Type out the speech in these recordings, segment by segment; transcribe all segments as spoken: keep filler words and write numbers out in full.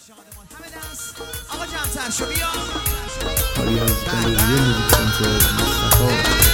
شادمان همه دست آقا جمع‌تر شو بیا کاری از گالری موزیک سنتر مصطفی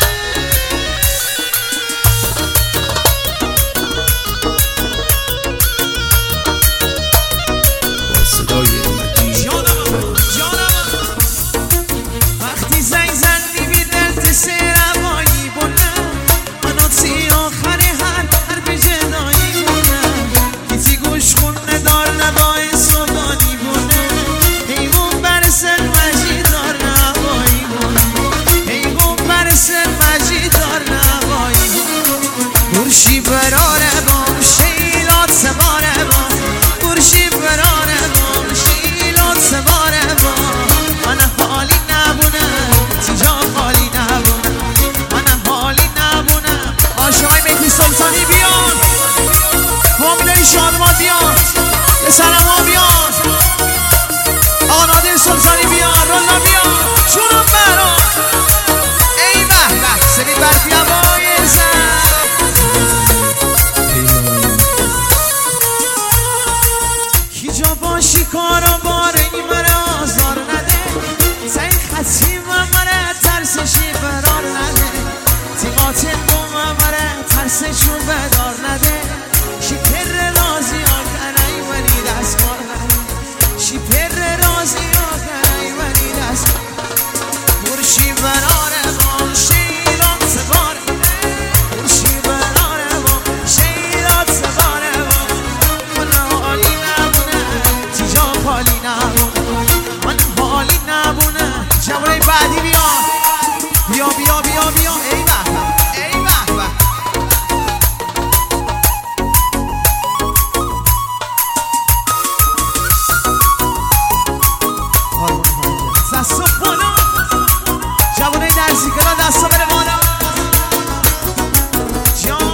با صدای مجید جانم جانم وقتی زنگ زدی بی دلت سرمایی بونم منو تی آخر هر حرف جدایی بونم کسی گوش خون ندار نبای صبحانی بونه حیوان برسل مجید دار نبایی بونه حیوان برسل مجید دار نبایی بونه برشی براره بام شیلات سباره بام برشی براره بام شیلات سباره بام من حالی نبونم تیجا حالی نبونم من حالی نبونم آشقای مهدی سلطانی بیان فامیلای شادمان بیان پسرم ها بیان آقا نادر سلطانی بیان رولا بیان جونم برام ای به به سری برفی هوای زن کی جا باشی کارا باره ای مره آزار نده زی خطی و مره ترسشی برار نده تی قاتل بوم مره ترسشو بدار نده شی پر رازی آکنه ولی دست کار نده شی پر رازی آکنه ولی دست برشی براره بام شیرات سباره برشی براره بام شیرات سباره بام من حالی نبونه تیجا حالی نبونه من حالی نبونه جوانه بعدی بیا بیا بیا بیا بیا ای به ای به به دستو بالا جوانه درزی کلا دستو بره بالا جان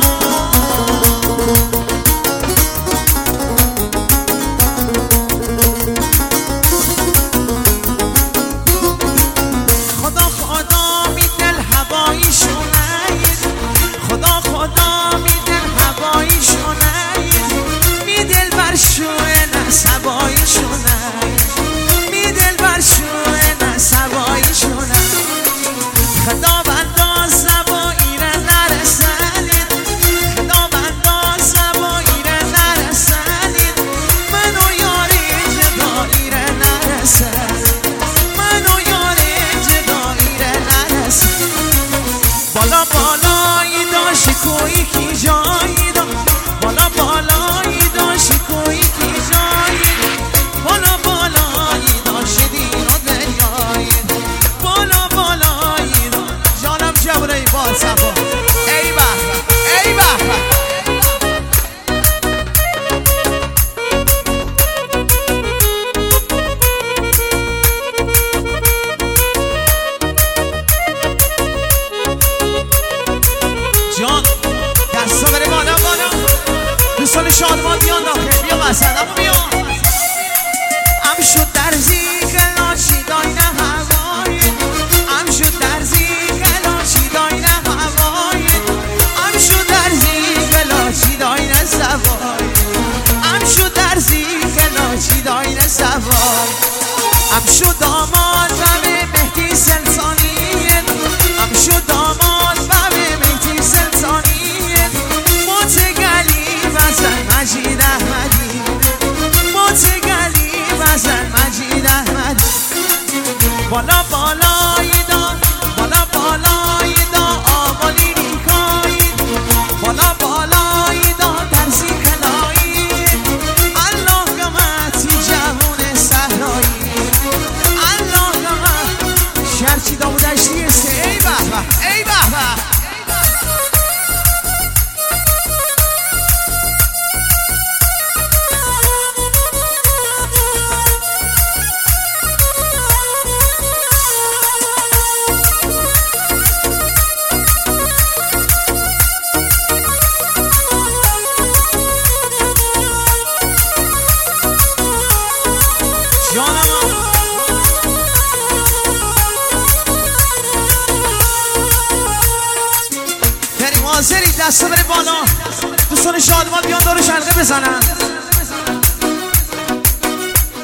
خدا خدا می دل هوایی شونید خدا خدا می دل هوایی شونید می دل بر شوه نسبایی شونید می دل بر شوه نسبایی شونید خدا بندا زبایی را نرسانید خدا بندا زبایی را نرسانید منو یاری جدایی را نرسانید منو یاری جدایی را نرسانید بالا بالایی داشتی کوی کی جایی دا بالا بالایی داشتی کوی کی جایی بالا بالایی داشتی دین و دریایی بالا بالایی دا جانم جبره بال صفا ای به ای به جان دستا بره بالا بالا دوستان شادمان بیان داخل بیا وسط اما بیا ام شد درزی کلاشی داینه هوایی ام شد درزی کلاشی داینه هوایی ام شد درزی کلاشی داینه سوایی ام شد درزی کلاشی داینه سوایی ام شد داماد و به مهدی سلطانی ام شد داماد و به مهدی سلطانی متگلی وزن مجید احمدی متگلی وزن مجید احمدی بالا بالایی دا بالا بالایی دا آمالی ریکایی بالا بالایی دا درزی کلایی الله قمتی جوون صحرایی الله قمت شرچی دا بودشتی سه ای به به ای به به حاضری دستا بره بالا دوستان شادمان بیان دور شلقه بزنن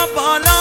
بالا